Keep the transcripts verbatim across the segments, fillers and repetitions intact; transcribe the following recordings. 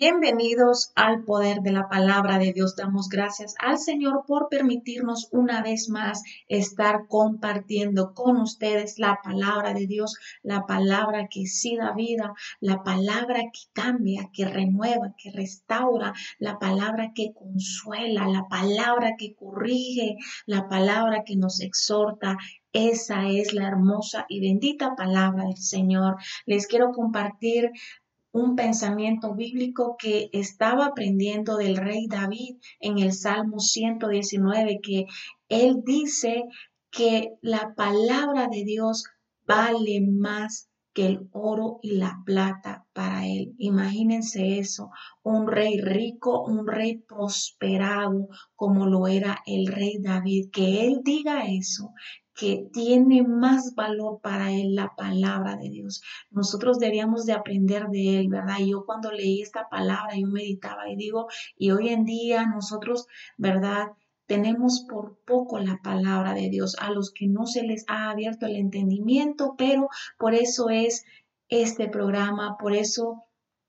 Bienvenidos al poder de la palabra de Dios. Damos gracias al Señor por permitirnos una vez más estar compartiendo con ustedes la palabra de Dios, la palabra que sí da vida, la palabra que cambia, que renueva, que restaura, la palabra que consuela, la palabra que corrige, la palabra que nos exhorta. Esa es la hermosa y bendita palabra del Señor. Les quiero compartir un pensamiento bíblico que estaba aprendiendo del rey David en el Salmo ciento diecinueve, que él dice que la palabra de Dios vale más que el oro y la plata para él. Imagínense eso, un rey rico, un rey prosperado como lo era el rey David, que él diga eso, que tiene más valor para él la palabra de Dios. Nosotros deberíamos de aprender de él, ¿verdad? Y yo cuando leí esta palabra, yo meditaba y digo, y hoy en día nosotros, ¿verdad? Tenemos por poco la palabra de Dios a los que no se les ha abierto el entendimiento, pero por eso es este programa, por eso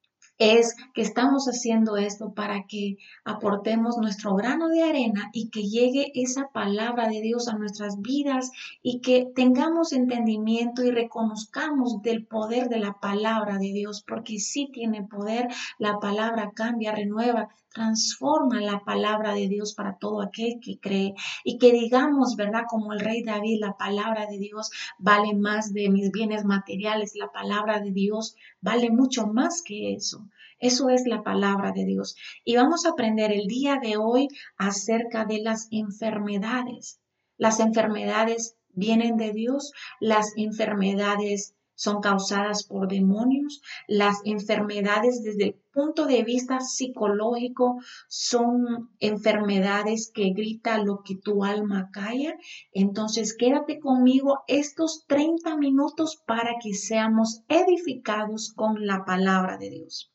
es que estamos haciendo esto para que aportemos nuestro grano de arena y que llegue esa palabra de Dios a nuestras vidas y que tengamos entendimiento y reconozcamos del poder de la palabra de Dios, porque sí tiene poder. La palabra cambia, renueva, transforma la palabra de Dios para todo aquel que cree, y que digamos, ¿verdad? Como el rey David, la palabra de Dios vale más de mis bienes materiales, la palabra de Dios vale mucho más que eso. Eso es la palabra de Dios. Y vamos a aprender el día de hoy acerca de las enfermedades. Las enfermedades vienen de Dios. Las enfermedades son causadas por demonios. Las enfermedades desde el punto de vista psicológico son enfermedades que grita lo que tu alma calla. Entonces quédate conmigo estos treinta minutos para que seamos edificados con la palabra de Dios.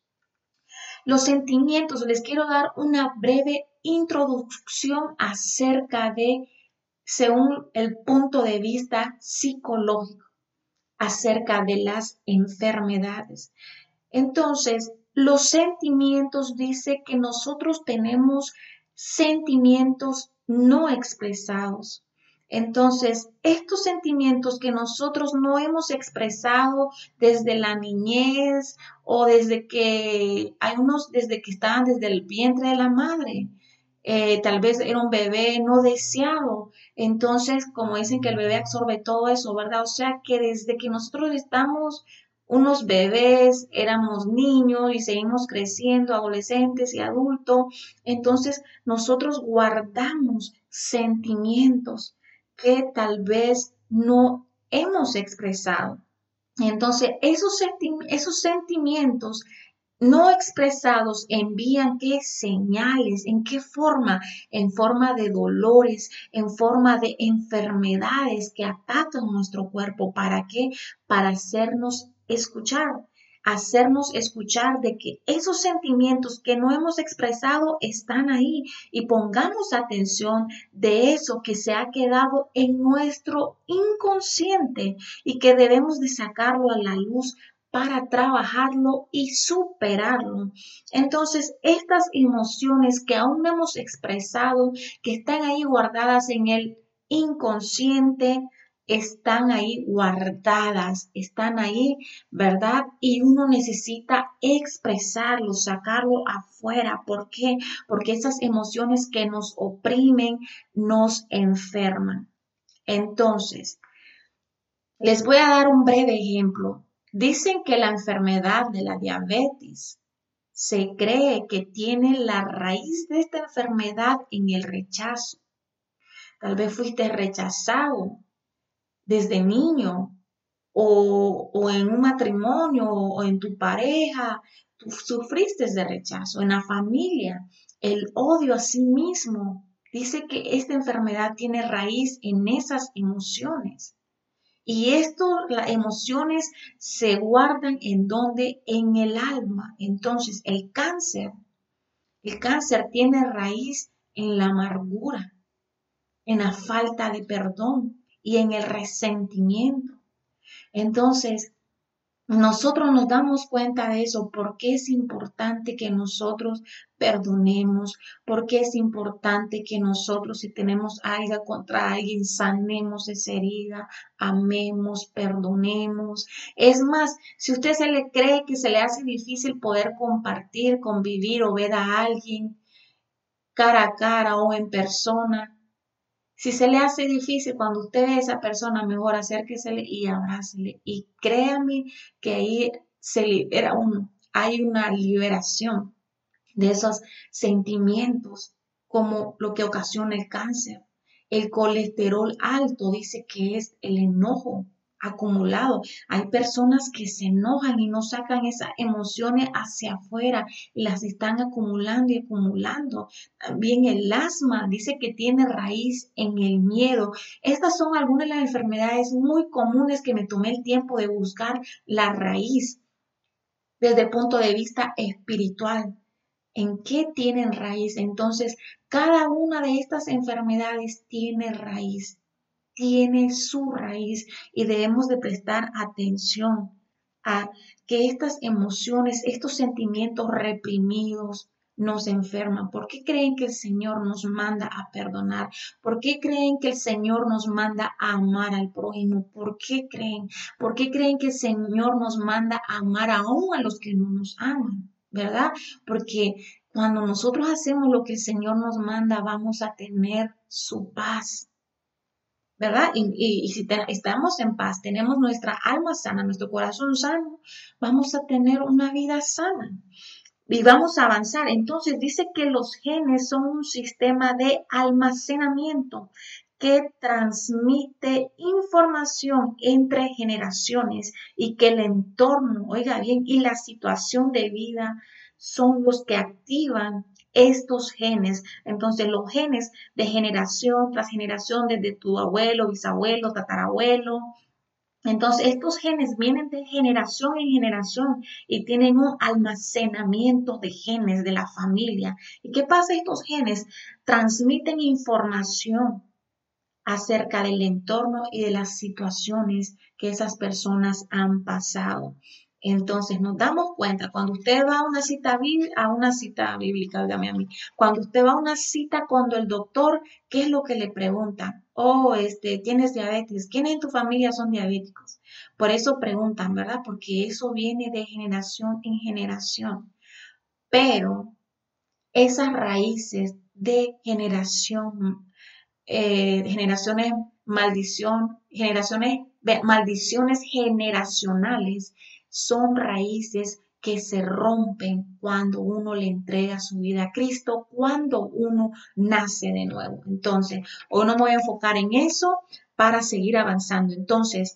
Los sentimientos, les quiero dar una breve introducción acerca de, según el punto de vista psicológico, acerca de las enfermedades. Entonces, los sentimientos, dice que nosotros tenemos sentimientos no expresados. Entonces, estos sentimientos que nosotros no hemos expresado desde la niñez o desde que hay unos, desde que estaban desde el vientre de la madre, eh, tal vez era un bebé no deseado. Entonces, como dicen que el bebé absorbe todo eso, ¿verdad? O sea, que desde que nosotros estamos unos bebés, éramos niños y seguimos creciendo, adolescentes y adultos, entonces nosotros guardamos sentimientos que tal vez no hemos expresado. Entonces, esos, senti- esos sentimientos no expresados envían qué señales, en qué forma, en forma de dolores, en forma de enfermedades que atacan nuestro cuerpo. ¿Para qué? Para hacernos escuchar, hacernos escuchar de que esos sentimientos que no hemos expresado están ahí, y pongamos atención de eso que se ha quedado en nuestro inconsciente y que debemos de sacarlo a la luz para trabajarlo y superarlo. Entonces, estas emociones que aún no hemos expresado, que están ahí guardadas en el inconsciente, están ahí guardadas, están ahí, ¿verdad? Y uno necesita expresarlo, sacarlo afuera. ¿Por qué? Porque esas emociones que nos oprimen nos enferman. Entonces, les voy a dar un breve ejemplo. Dicen que la enfermedad de la diabetes se cree que tiene la raíz de esta enfermedad en el rechazo. Tal vez fuiste rechazado desde niño, o, o en un matrimonio, o en tu pareja, tú sufriste de rechazo, en la familia, el odio a sí mismo. Dice que esta enfermedad tiene raíz en esas emociones. Y esto, las emociones se guardan en donde, en el alma. Entonces, el cáncer, el cáncer tiene raíz en la amargura, en la falta de perdón y en el resentimiento. Entonces, nosotros nos damos cuenta de eso, porque es importante que nosotros perdonemos, porque es importante que nosotros, si tenemos algo contra alguien, sanemos esa herida, amemos, perdonemos. Es más, si usted se le cree que se le hace difícil poder compartir, convivir o ver a alguien cara a cara o en persona, si se le hace difícil, cuando usted ve a esa persona, mejor acérquesele y abrácele. Y créame que ahí se libera uno. Hay una liberación de esos sentimientos, como lo que ocasiona el cáncer. El colesterol alto dice que es el enojo acumulado. Hay personas que se enojan y no sacan esas emociones hacia afuera y las están acumulando y acumulando. También el asma dice que tiene raíz en el miedo. Estas son algunas de las enfermedades muy comunes que me tomé el tiempo de buscar la raíz desde el punto de vista espiritual. ¿En qué tienen raíz? Entonces, cada una de estas enfermedades tiene raíz, tiene su raíz y debemos de prestar atención a que estas emociones, estos sentimientos reprimidos nos enferman. ¿Por qué creen que el Señor nos manda a perdonar? ¿Por qué creen que el Señor nos manda a amar al prójimo? ¿Por qué creen? ¿Por qué creen que el Señor nos manda a amar aún a los que no nos aman? ¿Verdad? Porque cuando nosotros hacemos lo que el Señor nos manda, vamos a tener su paz, ¿verdad? Y, y, y si te, estamos en paz, tenemos nuestra alma sana, nuestro corazón sano, vamos a tener una vida sana y vamos a avanzar. Entonces dice que los genes son un sistema de almacenamiento que transmite información entre generaciones y que el entorno, oiga bien, y la situación de vida son los que activan estos genes. Entonces los genes de generación tras generación, desde tu abuelo, bisabuelo, tatarabuelo, entonces, estos genes vienen de generación en generación y tienen un almacenamiento de genes de la familia. ¿Y qué pasa? Estos genes transmiten información acerca del entorno y de las situaciones que esas personas han pasado. Entonces nos damos cuenta, cuando usted va a una cita, a una cita bíblica, dígame a mí, cuando usted va a una cita con el doctor, ¿qué es lo que le preguntan? Oh, este, tienes diabetes. ¿Quiénes en tu familia son diabéticos? Por eso preguntan, ¿verdad? Porque eso viene de generación en generación. Pero esas raíces de generación eh, generaciones maldición, generaciones, maldiciones generacionales son raíces que se rompen cuando uno le entrega su vida a Cristo, cuando uno nace de nuevo. Entonces, hoy no me voy a enfocar en eso para seguir avanzando. Entonces,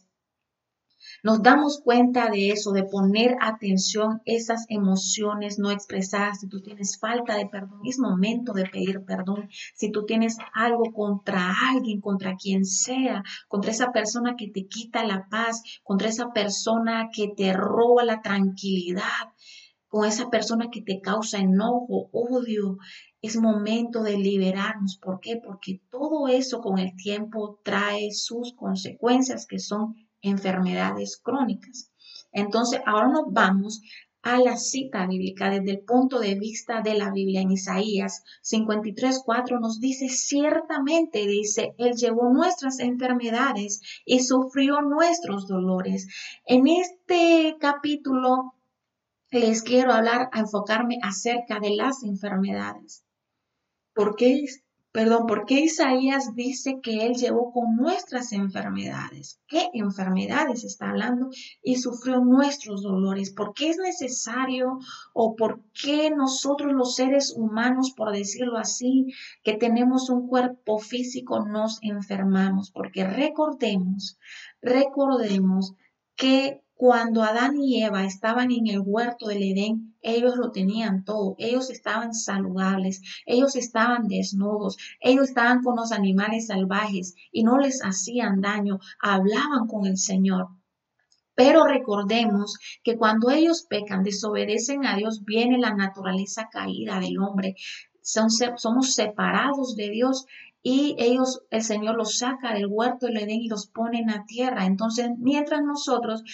nos damos cuenta de eso, de poner atención a esas emociones no expresadas. Si tú tienes falta de perdón, es momento de pedir perdón. Si tú tienes algo contra alguien, contra quien sea, contra esa persona que te quita la paz, contra esa persona que te roba la tranquilidad, con esa persona que te causa enojo, odio, es momento de liberarnos. ¿Por qué? Porque todo eso con el tiempo trae sus consecuencias, que son enfermedades crónicas. Entonces, ahora nos vamos a la cita bíblica desde el punto de vista de la Biblia. En Isaías cincuenta y tres, cuatro nos dice, ciertamente, dice, Él llevó nuestras enfermedades y sufrió nuestros dolores. En este capítulo les quiero hablar, a enfocarme acerca de las enfermedades. ¿Por qué, perdón, por qué Isaías dice que Él llevó con nuestras enfermedades? ¿Qué enfermedades está hablando? Y sufrió nuestros dolores. ¿Por qué es necesario o por qué nosotros los seres humanos, por decirlo así, que tenemos un cuerpo físico, nos enfermamos? Porque recordemos, recordemos que cuando Adán y Eva estaban en el huerto del Edén, ellos lo tenían todo, ellos estaban saludables, ellos estaban desnudos, ellos estaban con los animales salvajes y no les hacían daño, hablaban con el Señor. Pero recordemos que cuando ellos pecan, desobedecen a Dios, viene la naturaleza caída del hombre. Son, somos separados de Dios y ellos, el Señor los saca del huerto del Edén y los pone en la tierra. Entonces, mientras nosotros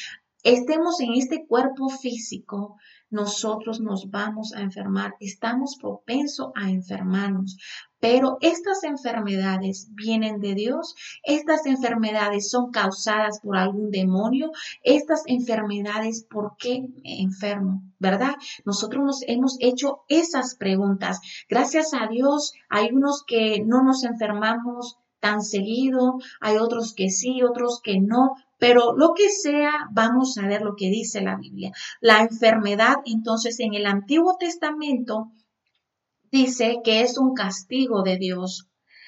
estemos en este cuerpo físico, nosotros nos vamos a enfermar, estamos propensos a enfermarnos. Pero estas enfermedades vienen de Dios, estas enfermedades son causadas por algún demonio, estas enfermedades, ¿por qué me enfermo? ¿Verdad? Nosotros nos hemos hecho esas preguntas. Gracias a Dios, hay unos que no nos enfermamos tan seguido, hay otros que sí, otros que no, pero lo que sea, vamos a ver lo que dice la Biblia. La enfermedad, entonces, en el Antiguo Testamento dice que es un castigo de Dios.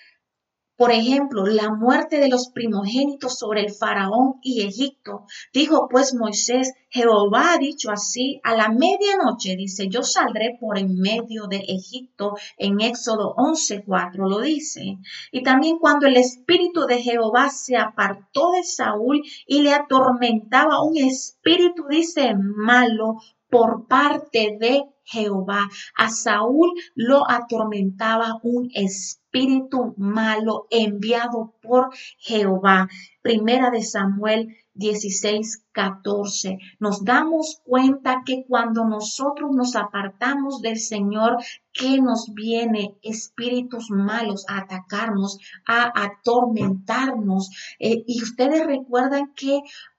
Por ejemplo, la muerte de los primogénitos sobre el faraón y Egipto. Dijo pues Moisés, Jehová ha dicho así, a la medianoche, dice, yo saldré por en medio de Egipto, en Éxodo once cuatro lo dice. Y también cuando el espíritu de Jehová se apartó de Saúl y le atormentaba un espíritu, dice, malo por parte de Jehová. A Saúl lo atormentaba un espíritu malo enviado por Jehová. Primera de Samuel dieciséis catorce. Nos damos cuenta que cuando nosotros nos apartamos del Señor, que nos viene espíritus malos a atacarnos, a atormentarnos. Eh, y ustedes recuerdan que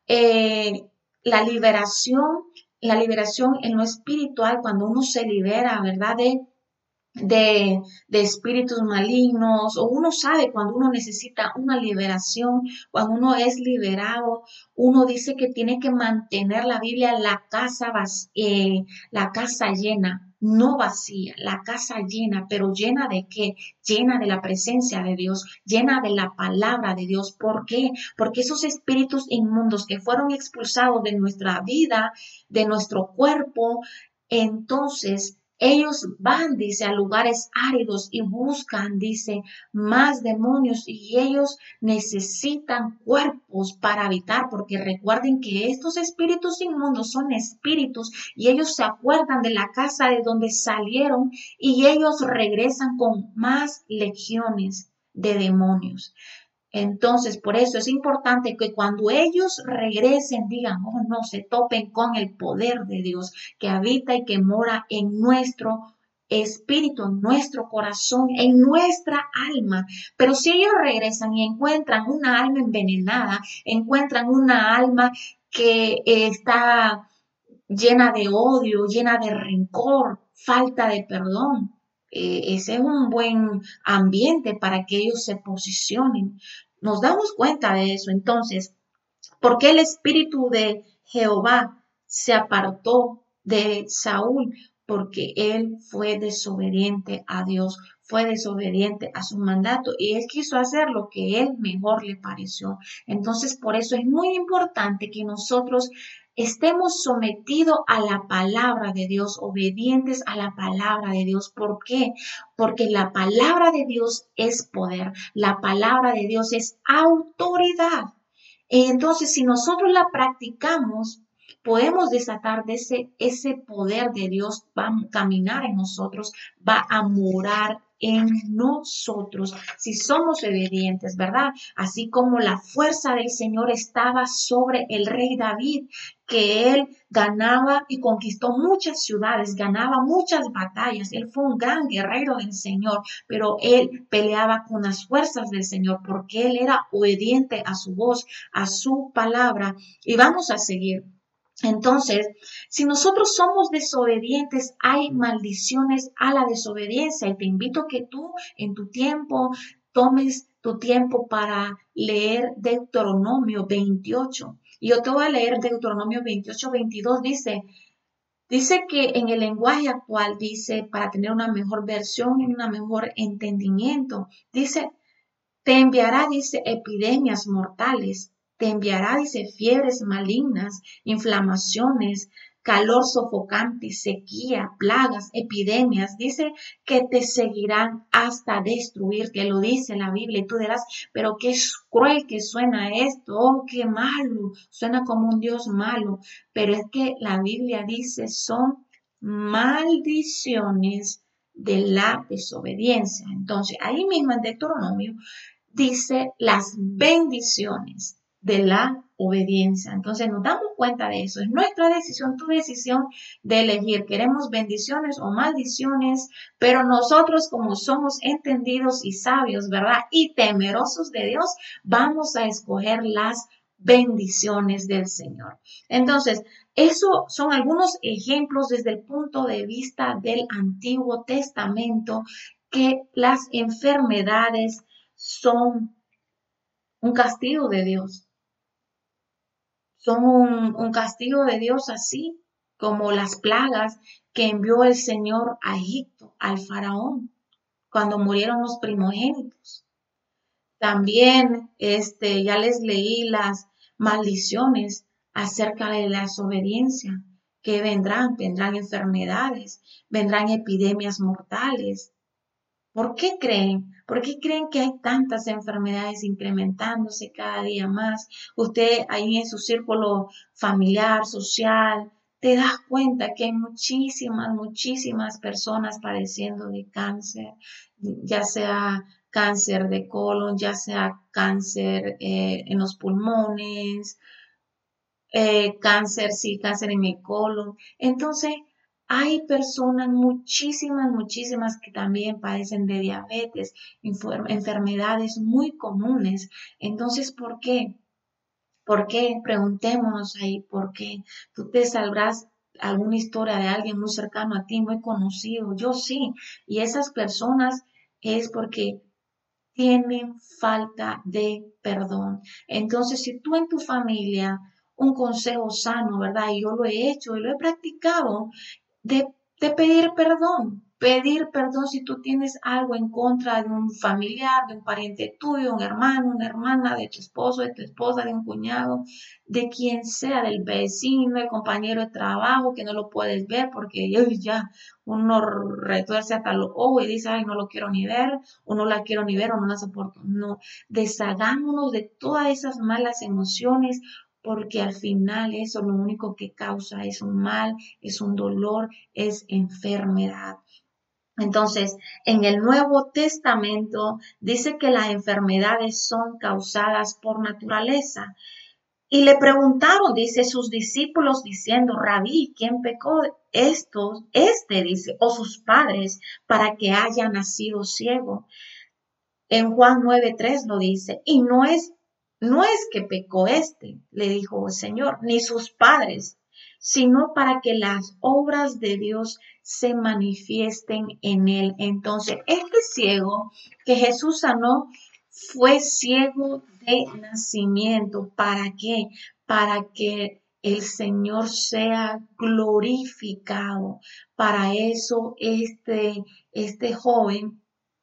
eh, la liberación La liberación en lo espiritual, cuando uno se libera, ¿verdad? De, de, de espíritus malignos, o uno sabe cuando uno necesita una liberación, cuando uno es liberado, uno dice que tiene que mantener la Biblia, la casa, eh, la casa llena. No vacía, la casa llena, pero llena de qué? Llena de la presencia de Dios, llena de la palabra de Dios. ¿Por qué? Porque esos espíritus inmundos que fueron expulsados de nuestra vida, de nuestro cuerpo, entonces ellos van, dice, a lugares áridos y buscan, dice, más demonios, y ellos necesitan cuerpos para habitar, porque recuerden que estos espíritus inmundos son espíritus y ellos se acuerdan de la casa de donde salieron y ellos regresan con más legiones de demonios. Entonces, por eso es importante que cuando ellos regresen, digan, oh no, se topen con el poder de Dios que habita y que mora en nuestro espíritu, en nuestro corazón, en nuestra alma. Pero si ellos regresan y encuentran una alma envenenada, encuentran una alma que está llena de odio, llena de rencor, falta de perdón, eh, ese es un buen ambiente para que ellos se posicionen. Nos damos cuenta de eso. Entonces, ¿por qué el espíritu de Jehová se apartó de Saúl? Porque él fue desobediente a Dios, fue desobediente a su mandato y él quiso hacer lo que él mejor le pareció. Entonces, por eso es muy importante que nosotros estemos sometidos a la palabra de Dios, obedientes a la palabra de Dios. ¿Por qué? Porque la palabra de Dios es poder, la palabra de Dios es autoridad. Entonces, si nosotros la practicamos, podemos desatar de ese, ese poder de Dios, va a caminar en nosotros, va a morar en nosotros, si somos obedientes, ¿verdad? Así como la fuerza del Señor estaba sobre el rey David, que él ganaba y conquistó muchas ciudades, ganaba muchas batallas, él fue un gran guerrero del Señor, pero él peleaba con las fuerzas del Señor porque él era obediente a su voz, a su palabra. Y vamos a seguir. Entonces, si nosotros somos desobedientes, hay maldiciones a la desobediencia. Y te invito a que tú en tu tiempo tomes tu tiempo para leer Deuteronomio veintiocho. Y yo te voy a leer Deuteronomio veintiocho, veintidós. Dice, dice que en el lenguaje actual, dice, para tener una mejor versión y un mejor entendimiento, dice, te enviará, dice, epidemias mortales. Te enviará, dice, fiebres malignas, inflamaciones, calor sofocante, sequía, plagas, epidemias. Dice que te seguirán hasta destruirte. Lo dice la Biblia. Y tú dirás, pero qué cruel que suena esto. Oh, qué malo. Suena como un Dios malo. Pero es que la Biblia dice, son maldiciones de la desobediencia. Entonces, ahí mismo en Deuteronomio dice las bendiciones de la obediencia. Entonces nos damos cuenta de eso. Es nuestra decisión, tu decisión de elegir. Queremos bendiciones o maldiciones, pero nosotros como somos entendidos y sabios, ¿verdad? Y temerosos de Dios, vamos a escoger las bendiciones del Señor. Entonces, eso son algunos ejemplos desde el punto de vista del Antiguo Testamento que las enfermedades son un castigo de Dios. Son un, un castigo de Dios así como las plagas que envió el Señor a Egipto, al faraón, cuando murieron los primogénitos. También este, ya les leí las maldiciones acerca de la desobediencia, que vendrán, vendrán enfermedades, vendrán epidemias mortales. ¿Por qué creen? ¿Por qué creen que hay tantas enfermedades incrementándose cada día más? Usted ahí en su círculo familiar, social, te das cuenta que hay muchísimas, muchísimas personas padeciendo de cáncer, ya sea cáncer de colon, ya sea cáncer eh, en los pulmones, eh, cáncer, sí, cáncer en el colon. Entonces, hay personas, muchísimas, muchísimas que también padecen de diabetes, enfermedades muy comunes. Entonces, ¿por qué? ¿Por qué? Preguntémonos ahí, ¿por qué? Tú te sabrás alguna historia de alguien muy cercano a ti, muy conocido. Yo sí. Y esas personas es porque tienen falta de perdón. Entonces, si tú en tu familia, un consejo sano, ¿verdad? Y yo lo he hecho y lo he practicado, de, de pedir perdón. Pedir perdón si tú tienes algo en contra de un familiar, de un pariente tuyo, un hermano, una hermana, de tu esposo, de tu esposa, de un cuñado, de quien sea, del vecino, el compañero de trabajo, que no lo puedes ver porque uy, ya uno retuerce hasta los ojos y dice, ay, no lo quiero ni ver, o no la quiero ni ver, o no la soporto. No, deshagámonos de todas esas malas emociones, porque al final eso lo único que causa es un mal, es un dolor, es enfermedad. Entonces, en el Nuevo Testamento dice que las enfermedades son causadas por naturaleza. Y le preguntaron, dice, sus discípulos diciendo, Rabí, ¿quién pecó? Estos, este, dice, o sus padres, para que haya nacido ciego. En Juan nueve tres lo dice, y no es, no es que pecó este, le dijo el Señor, ni sus padres, sino para que las obras de Dios se manifiesten en él. Entonces, este ciego que Jesús sanó fue ciego de nacimiento. ¿Para qué? Para que el Señor sea glorificado. Para eso este, este joven,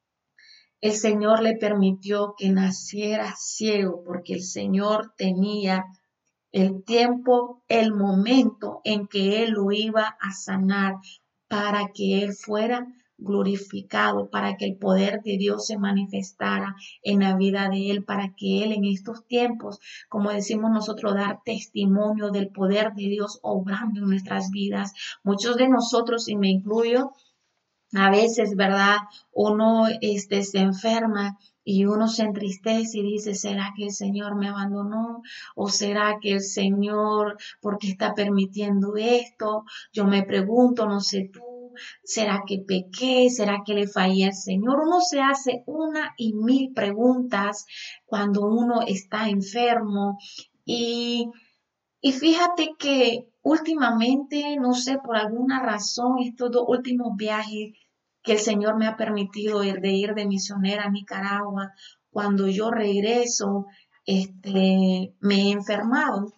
el Señor le permitió que naciera ciego, porque el Señor tenía el tiempo, el momento en que Él lo iba a sanar para que Él fuera glorificado, para que el poder de Dios se manifestara en la vida de Él, para que Él en estos tiempos, como decimos nosotros, dar testimonio del poder de Dios obrando en nuestras vidas. Muchos de nosotros, y me incluyo, a veces, ¿verdad? Uno este, se enferma y uno se entristece y dice, ¿será que el Señor me abandonó? ¿O será que el Señor, por qué está permitiendo esto? Yo me pregunto, no sé tú, ¿será que pequé? ¿Será que le fallé al Señor? Uno se hace una y mil preguntas cuando uno está enfermo y y fíjate que últimamente, no sé, por alguna razón, estos dos últimos viajes que el Señor me ha permitido ir de ir de misionera a Nicaragua, cuando yo regreso, este, me he enfermado.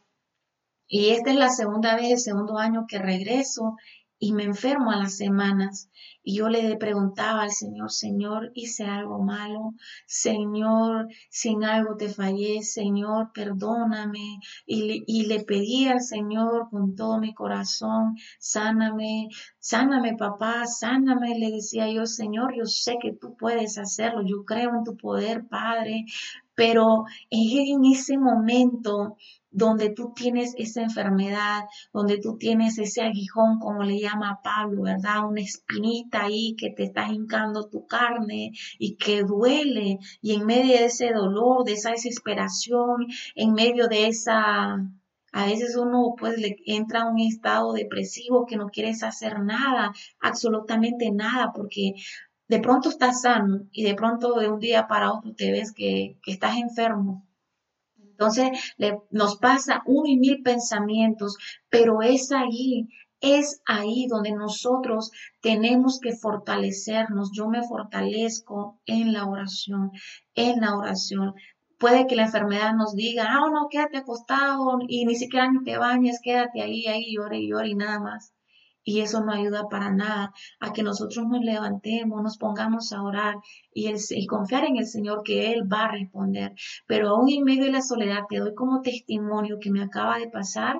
Y esta es la segunda vez, el segundo año que regreso y me enfermo a las semanas. Y yo le preguntaba al Señor, Señor, hice algo malo. Señor, si en algo te fallé, Señor, perdóname. Y le, y le pedí al Señor con todo mi corazón, sáname, sáname papá, sáname. Le decía yo, Señor, yo sé que tú puedes hacerlo. Yo creo en tu poder, Padre. Pero en ese momento donde tú tienes esa enfermedad, donde tú tienes ese aguijón, como le llama Pablo, ¿verdad? Una espinita ahí que te está hincando tu carne y que duele. Y en medio de ese dolor, de esa desesperación, en medio de esa... A veces uno pues le entra a un estado depresivo que no quieres hacer nada, absolutamente nada, porque de pronto estás sano y de pronto de un día para otro te ves que, que estás enfermo. Entonces le, nos pasa uno y mil pensamientos, pero es ahí, es ahí donde nosotros tenemos que fortalecernos. Yo me fortalezco en la oración, en la oración. Puede que la enfermedad nos diga, ah, no, quédate acostado y ni siquiera ni te bañes, quédate ahí, ahí, llore y llore y nada más. Y eso no ayuda para nada a que nosotros nos levantemos, nos pongamos a orar y, el, y confiar en el Señor que Él va a responder. Pero aún en medio de la soledad te doy como testimonio que me acaba de pasar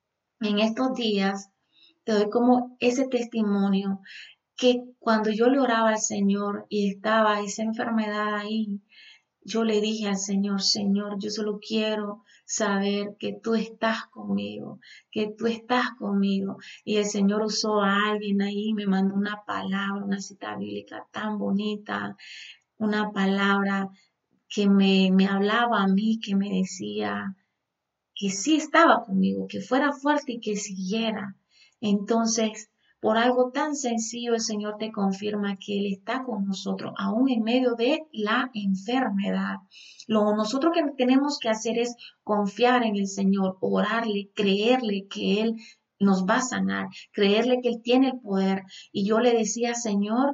en estos días, te doy como ese testimonio que cuando yo le oraba al Señor y estaba esa enfermedad ahí, yo le dije al Señor, Señor, yo solo quiero saber que tú estás conmigo, que tú estás conmigo. Y el Señor usó a alguien ahí, me mandó una palabra, una cita bíblica tan bonita, una palabra que me, me hablaba a mí, que me decía que sí estaba conmigo, que fuera fuerte y que siguiera. Entonces, por algo tan sencillo, el Señor te confirma que Él está con nosotros, aún en medio de la enfermedad. Lo nosotros que tenemos que hacer es confiar en el Señor, orarle, creerle que Él nos va a sanar, creerle que Él tiene el poder. Y yo le decía, Señor,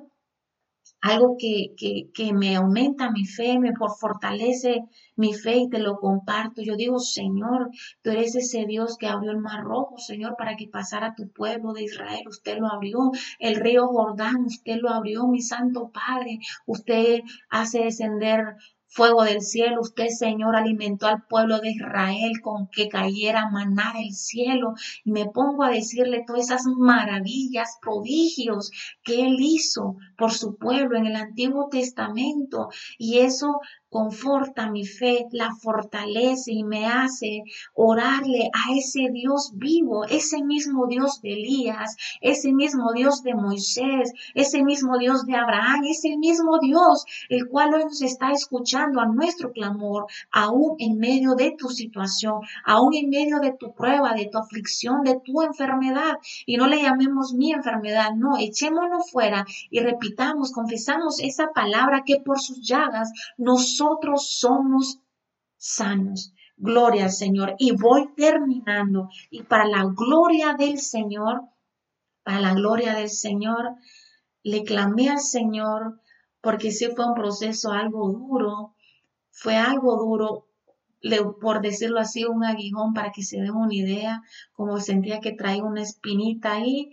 algo que, que, que me aumenta mi fe, me fortalece mi fe y te lo comparto. Yo digo, Señor, tú eres ese Dios que abrió el mar rojo, Señor, para que pasara tu pueblo de Israel. Usted lo abrió, el río Jordán, usted lo abrió, mi santo Padre. Usted hace descender fuego del cielo. Usted, Señor, alimentó al pueblo de Israel con que cayera maná del cielo. Y me pongo a decirle todas esas maravillas, prodigios que Él hizo por su pueblo en el Antiguo Testamento. Y eso conforta mi fe, la fortalece y me hace orarle a ese Dios vivo, ese mismo Dios de Elías, ese mismo Dios de Moisés, ese mismo Dios de Abraham, ese mismo Dios, el cual hoy nos está escuchando a nuestro clamor, aún en medio de tu situación, aún en medio de tu prueba, de tu aflicción, de tu enfermedad. Y no le llamemos mi enfermedad, no, echémonos fuera y repitamos, confesamos esa palabra que por sus llagas nosotros somos sanos. Gloria al Señor. Y voy terminando. Y para la gloria del Señor, para la gloria del Señor, le clamé al Señor porque sí fue un proceso algo duro, fue algo duro, le, por decirlo así, un aguijón para que se den una idea, como sentía que traía una espinita ahí,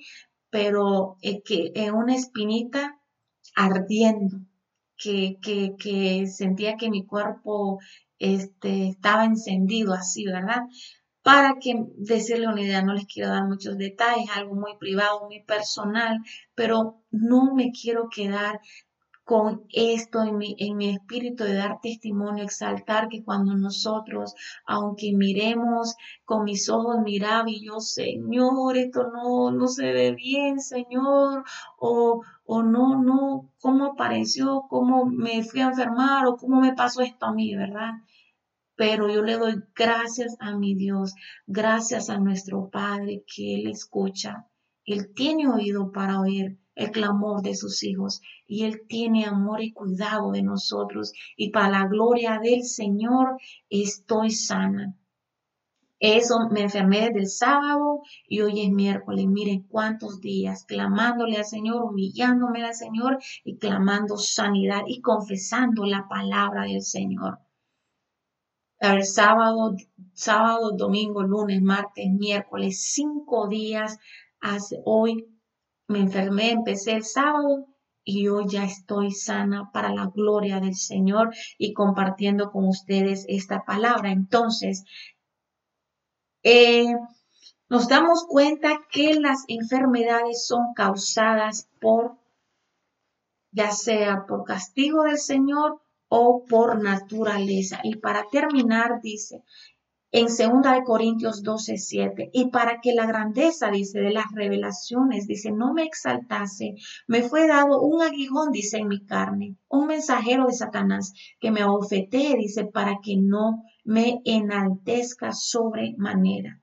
pero eh, que es una espinita ardiendo, que, que, que sentía que mi cuerpo este, estaba encendido así, ¿verdad? Para que decirle una idea, no les quiero dar muchos detalles, algo muy privado, muy personal, pero no me quiero quedar con esto en mi, en mi espíritu de dar testimonio, exaltar que cuando nosotros, aunque miremos con mis ojos, miraba y yo, Señor, esto no, no se ve bien, Señor, o, o no, no, cómo apareció, cómo me fui a enfermar, o cómo me pasó esto a mí, ¿verdad? Pero yo le doy gracias a mi Dios, gracias a nuestro Padre que Él escucha. Él tiene oído para oír el clamor de sus hijos y Él tiene amor y cuidado de nosotros. Y para la gloria del Señor estoy sana. Eso me enfermé desde el sábado y hoy es miércoles. Miren cuántos días clamándole al Señor, humillándome al Señor y clamando sanidad y confesando la palabra del Señor. El sábado, sábado, domingo, lunes, martes, miércoles, cinco días. Hace, hoy me enfermé, empecé el sábado y hoy ya estoy sana para la gloria del Señor y compartiendo con ustedes esta palabra. Entonces, eh, nos damos cuenta que las enfermedades son causadas por, ya sea por castigo del Señor o por naturaleza. Y para terminar, dice, En segunda de Corintios doce, siete, y para que la grandeza, dice, de las revelaciones, dice, no me exaltase, me fue dado un aguijón, dice, en mi carne, un mensajero de Satanás que me abofetee, dice, para que no me enaltezca sobremanera.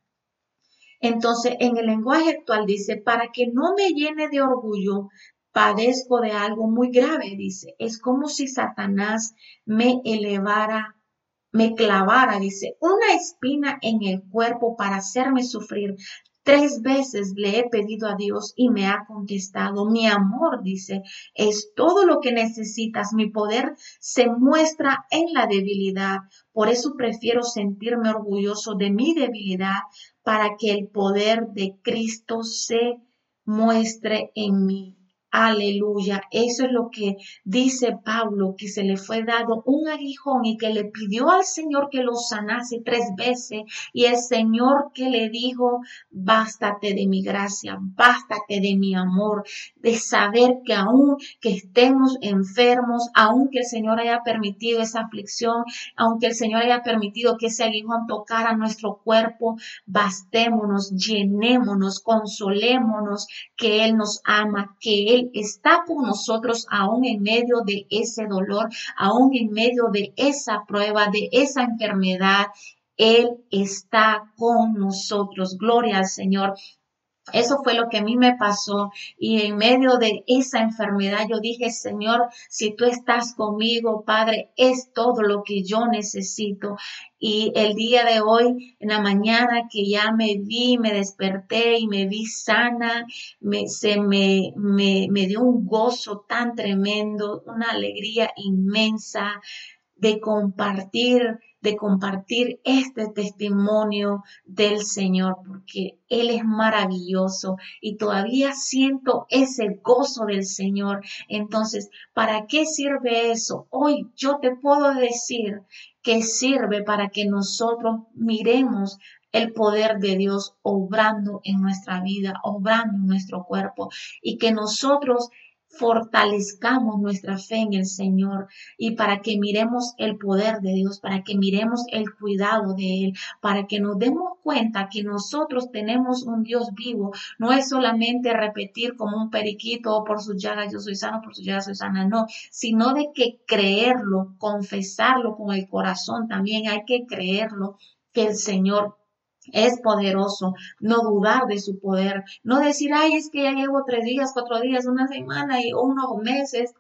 Entonces, en el lenguaje actual dice, para que no me llene de orgullo, padezco de algo muy grave, dice. Es como si Satanás me elevara, me clavara, dice, una espina en el cuerpo para hacerme sufrir. Tres veces le he pedido a Dios y me ha contestado. Mi amor, dice, es todo lo que necesitas. Mi poder se muestra en la debilidad. Por eso prefiero sentirme orgulloso de mi debilidad para que el poder de Cristo se muestre en mí. Aleluya. Eso es lo que dice Pablo, que se le fue dado un aguijón y que le pidió al Señor que lo sanase tres veces. Y el Señor que le dijo, bástate de mi gracia, bástate de mi amor, de saber que aun que estemos enfermos, aun que el Señor haya permitido esa aflicción, aunque el Señor haya permitido que ese aguijón tocara nuestro cuerpo, bastémonos, llenémonos, consolémonos, que Él nos ama, que Él está con nosotros aún en medio de ese dolor, aún en medio de esa prueba, de esa enfermedad. Él está con nosotros. Gloria al Señor. Eso fue lo que a mí me pasó y en medio de esa enfermedad yo dije, Señor, si tú estás conmigo, Padre, es todo lo que yo necesito. Y el día de hoy, en la mañana que ya me vi, me desperté y me vi sana, me, se me, me, me dio un gozo tan tremendo, una alegría inmensa de compartir, de compartir este testimonio del Señor, porque Él es maravilloso y todavía siento ese gozo del Señor. Entonces, ¿para qué sirve eso? Hoy yo te puedo decir que sirve para que nosotros miremos el poder de Dios obrando en nuestra vida, obrando en nuestro cuerpo y que nosotros fortalezcamos nuestra fe en el Señor y para que miremos el poder de Dios, para que miremos el cuidado de Él, para que nos demos cuenta que nosotros tenemos un Dios vivo. No es solamente repetir como un periquito, por sus llagas yo soy sano, por sus llagas soy sana, no, sino de que creerlo, confesarlo con el corazón también, hay que creerlo que el Señor es poderoso, no dudar de su poder, no decir, ay, es que ya llevo tres días, cuatro días, una semana y unos meses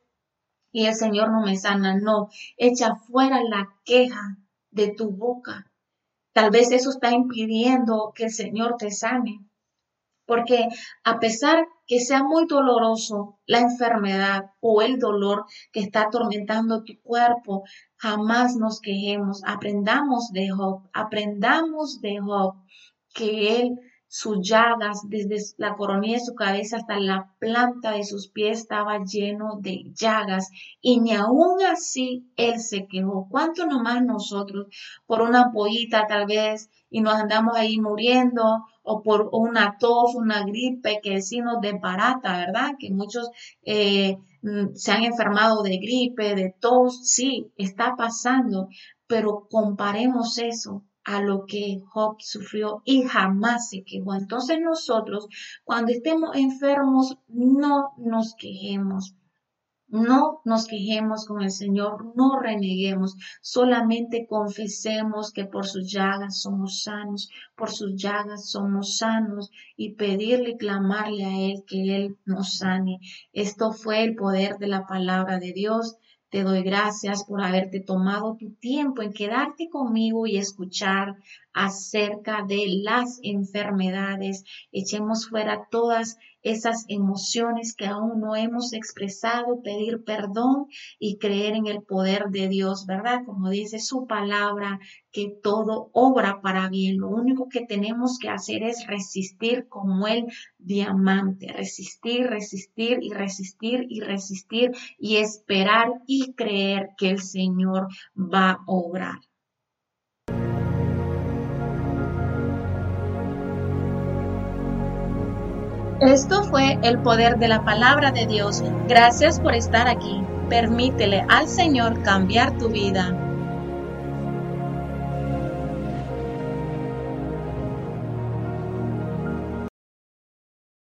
y el Señor no me sana. No, echa fuera la queja de tu boca. Tal vez eso está impidiendo que el Señor te sane. Porque a pesar que sea muy doloroso la enfermedad o el dolor que está atormentando tu cuerpo, jamás nos quejemos. Aprendamos de Job, aprendamos de Job que él, sus llagas, desde la coronilla de su cabeza hasta la planta de sus pies estaba lleno de llagas y ni aún así él se quejó. ¿Cuánto nomás nosotros por una ampollita tal vez y nos andamos ahí muriendo o por una tos, una gripe que sí nos desbarata, ¿verdad? Que muchos eh, se han enfermado de gripe, de tos, sí, está pasando, pero comparemos eso a lo que Job sufrió y jamás se quejó. Entonces nosotros, cuando estemos enfermos, no nos quejemos. No nos quejemos con el Señor, no reneguemos, solamente confesemos que por sus llagas somos sanos, por sus llagas somos sanos y pedirle y clamarle a Él que Él nos sane. Esto fue el poder de la palabra de Dios. Te doy gracias por haberte tomado tu tiempo en quedarte conmigo y escuchar acerca de las enfermedades. Echemos fuera todas esas emociones que aún no hemos expresado, pedir perdón y creer en el poder de Dios, ¿verdad? Como dice su palabra, que todo obra para bien. Lo único que tenemos que hacer es resistir como el diamante, resistir, resistir y resistir y resistir y esperar y creer que el Señor va a obrar. Esto fue el poder de la palabra de Dios. Gracias por estar aquí. Permítele al Señor cambiar tu vida.